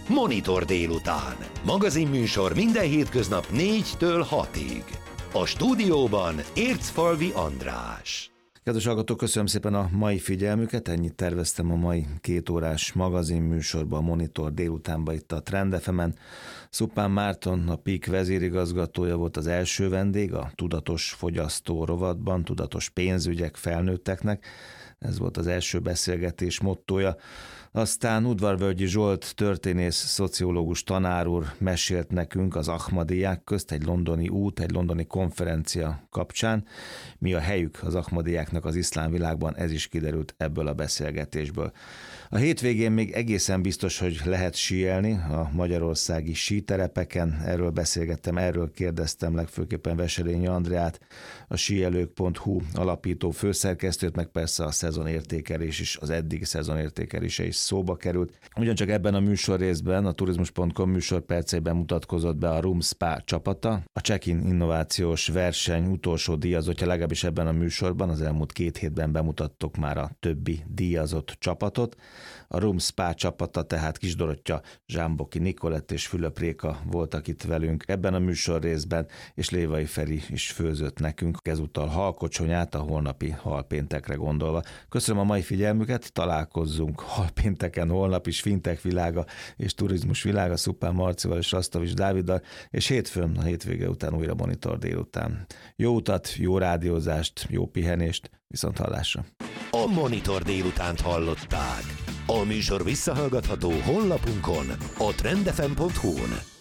Monitor délután. Magazinműsor minden hétköznap 4-től 6-ig. A stúdióban Ércfalvi András. Kedves hallgatók, köszönöm szépen a mai figyelmüket, ennyit terveztem a mai 2 órás magazinműsorban, a Monitor délutánban itt a Trend FM-en. Szupán Márton, a PIK vezérigazgatója volt az első vendég a Tudatos Fogyasztó rovatban, tudatos pénzügyek felnőtteknek. Ez volt az első beszélgetés mottója. Aztán Udvarvölgyi Zsolt, történész, szociológus tanár úr mesélt nekünk az ahmadiák közt egy londoni út, egy londoni konferencia kapcsán. Mi a helyük az ahmadiáknak az iszlám világban, ez is kiderült ebből a beszélgetésből. A hétvégén még egészen biztos, hogy lehet síelni a magyarországi síterepeken. Erről beszélgettem, erről kérdeztem legfőképpen Veselényi Andreát, a síelők.hu alapító főszerkesztőt, meg persze a szezonértékelés is, az eddigi szezonértékelése is szóba került. Ugyancsak ebben a műsorrészben, a turizmus.com műsorpercében mutatkozott be a Room Spa csapata, a Check-in innovációs verseny utolsó díjazottja, legalábbis ebben a műsorban. Az elmúlt 2 hétben bemutattok már a többi díjazott csapatot. A Room Spa csapata tehát Kis Dorottya, Zsámboki Nikolett és Fülöp Réka voltak itt velünk ebben a műsorrészben, és Lévai Feri is főzött nekünk, ezúttal halkocsonyát a holnapi halpéntekre gondolva. Köszönöm a mai figyelmüket, találkozzunk halpénteken holnap is, fintech világa és turizmus világa, Szupán Marcival és Rasztavics Dáviddal, és hétfőn, a hétvége után újra Monitor délután. Jó utat, jó rádiózást, jó pihenést, viszont hallásra. A Monitor délutánt hallották. A műsor visszahallgatható honlapunkon, a trendfm.hu-n.